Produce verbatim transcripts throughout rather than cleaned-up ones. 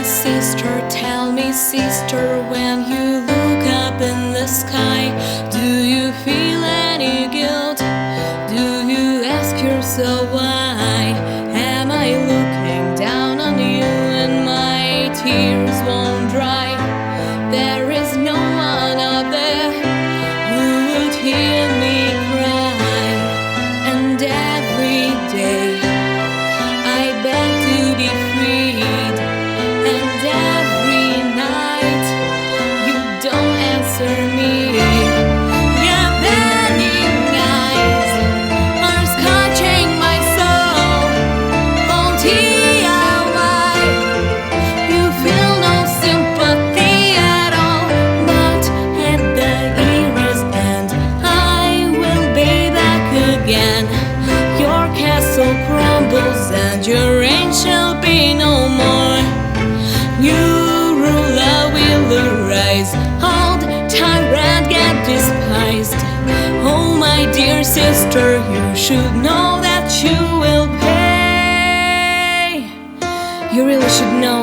sister, tell me, sister, when you look up in the sky, do you feel any guilt? Do you ask yourself why am I looking down on you and my tears won't dry? There is no one up there who would hear me cry, and every day I beg to be freed, and every night you don't answer me. Your burning eyes are scorching my soul. Oh dear, why you feel no sympathy at all? But at the year's end I will be back again. Your castle crumbles and your reign shall be no more. New ruler will arise, old tyrant get despised. Oh my dear sister, you should know that you will pay. You really should know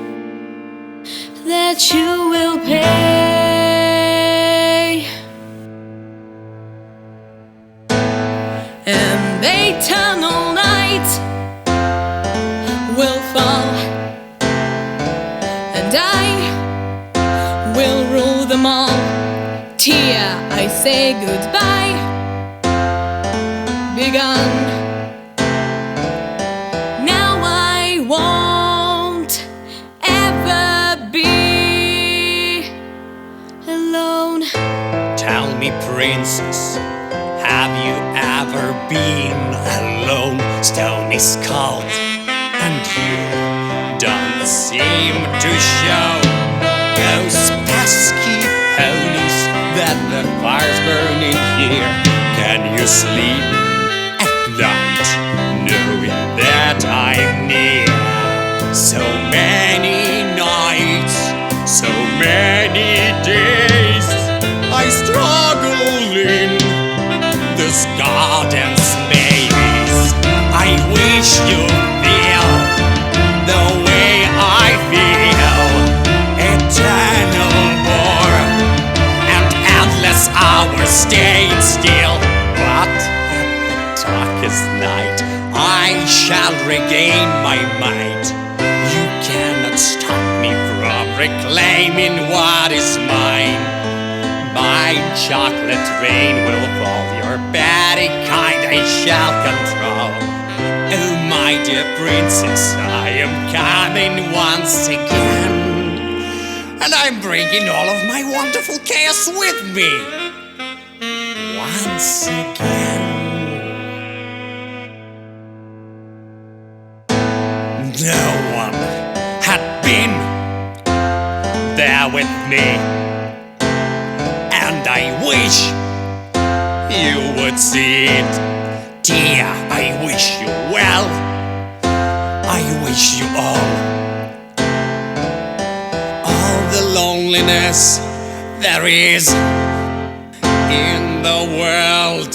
that you will pay. And the eternal night will fall, and I will rule them all. Tia, I say goodbye, be gone. Now I won't ever be alone. Tell me, princess, have you ever been alone? Stone is cold and you don't seem to show those pesky ponies that the fire's burning here. Can you sleep at night knowing that I'm near? So many nights, so many days I struggle in this garden's maze. I wish you feel the way I feel. Eternal war and endless hours staying still. But at the darkest night I shall regain my might. You cannot stop me from reclaiming what is mine. My chocolate rain will fall, your petty kind I shall control. Oh my dear princess, I am coming once again, and I'm bringing all of my wonderful chaos with me. Once again. No one had been there with me, and I wish you would see it. Dear, I wish you well. I wish you all, all the loneliness there is in the world.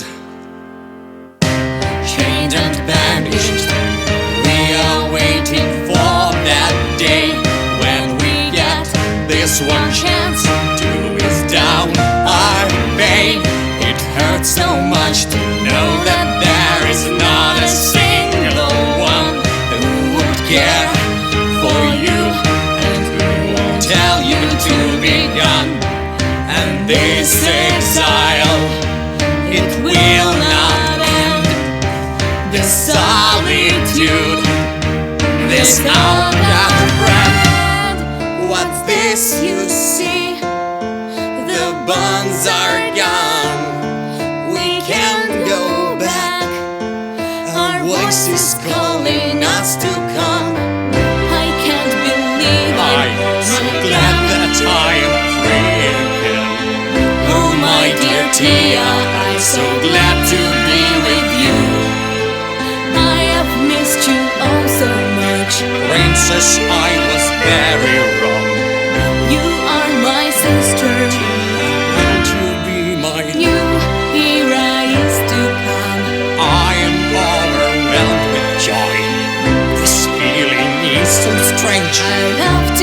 Chained and banished, we are waiting for that day when we get this one chance to ease down our pain. It hurts so much to know that there is not a single one who would care for you and who won't tell you to be gone. And this exile, it will not end. This solitude, this out of breath. What's this you see? The bonds are gone. We can't go back. Our voice is calling us to come. I can't believe I'm so glad that I am free again. Oh my dear Tia, I'm so glad to be with you. I have missed you oh so much. Princess, I was very wrong. You are my sister. Won't you be my New era is to come. I am overwhelmed with joy. This feeling is so strange. I love to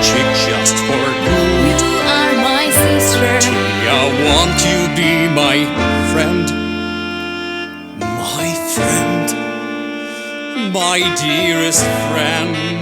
cheek just for you. You are my sister. I want you to be my friend, my friend, my dearest friend.